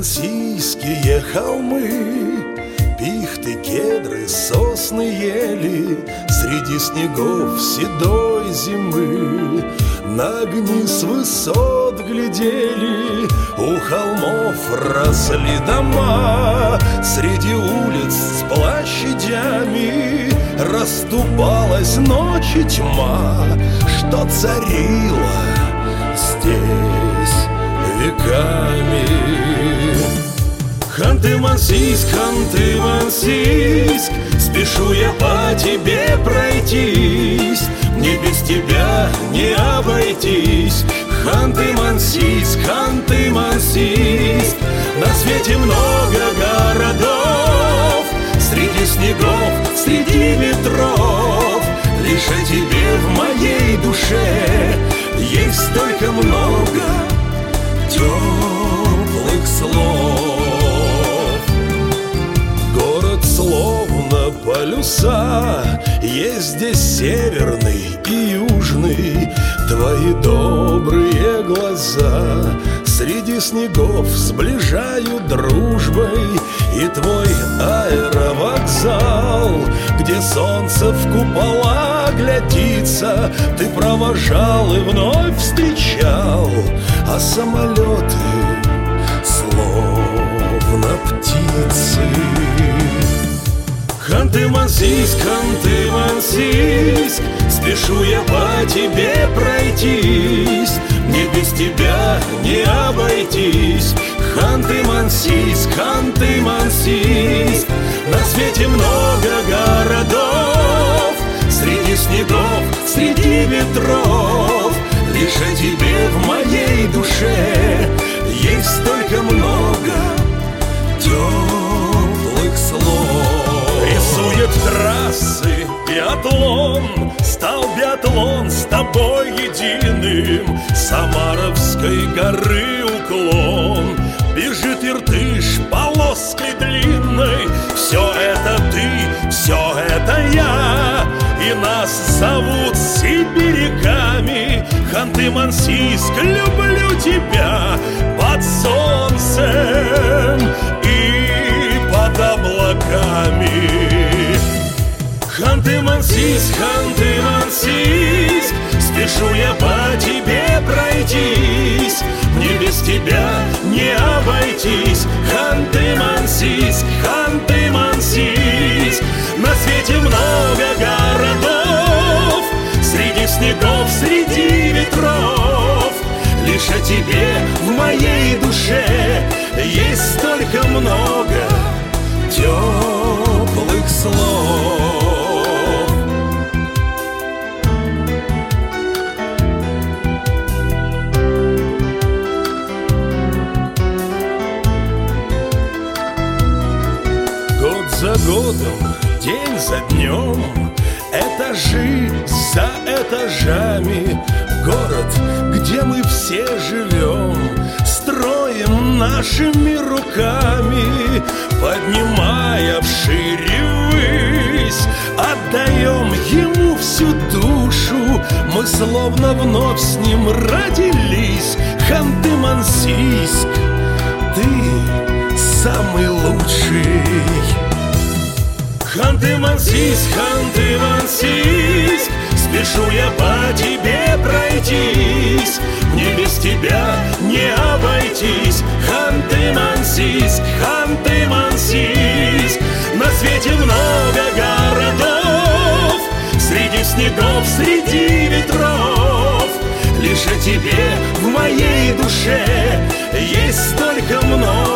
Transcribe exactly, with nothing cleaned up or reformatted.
Ханты-Мансийские холмы, пихты, кедры, сосны, ели, среди снегов седой зимы на огни с высот глядели. У холмов росли дома, среди улиц с площадями расступалась ночь и тьма, что царила здесь веками. Ханты-Мансийск, Ханты-Мансийск, спешу я по тебе пройтись, мне без тебя не обойтись. Ханты-Мансийск, Ханты-Мансийск, на свете много городов, среди снегов, среди ветров, лишь о тебе в моей душе есть столько много теплых слов. Город словно полюса, есть здесь северный и южный. Твои добрые глаза среди снегов сближают дружбой. И твой аэровокзал, где солнце в купола глядится, ты провожал и вновь встречал, а самолеты словно птицы. Ханты-Мансийск, Ханты-Мансийск, спешу я по тебе пройтись, мне без тебя не обойтись. Ханты-Мансийск, Ханты-Мансийск, на свете много городов, среди снегов, среди ветров, лишь о тебе в моей душе есть столько много теплых слов. Рисует трассы биатлон, стал биатлон с тобой единым. Самаровской горы уклон, бежит Иртыш полоской длинной. Все это ты, все это я, и нас зовут сибиряками. Ханты-Мансийск, люблю тебя под солнцем и под облаками. Ханты-Мансийск, Ханты-Мансийск, спешу я по тебе пройтись, мне без тебя не обойтись. Ханты-Мансийск, Ханты-Мансийск, на свете много городов, среди снегов, среди ветров, лишь о тебе в моей душе есть столько много теплых слов. За годом, день за днем, этажи за этажами, город, где мы все живем, строим нашими руками, поднимая вшире ввысь, отдаем ему всю душу. Мы словно вновь с ним родились. Ханты-Мансийск, ты самый лучший. Ханты-Мансийск, Ханты-Мансийск, спешу я по тебе пройтись, мне без тебя не обойтись. Ханты-Мансийск, Ханты-Мансийск, на свете много городов, среди снегов, среди ветров, лишь о тебе в моей душе есть столько много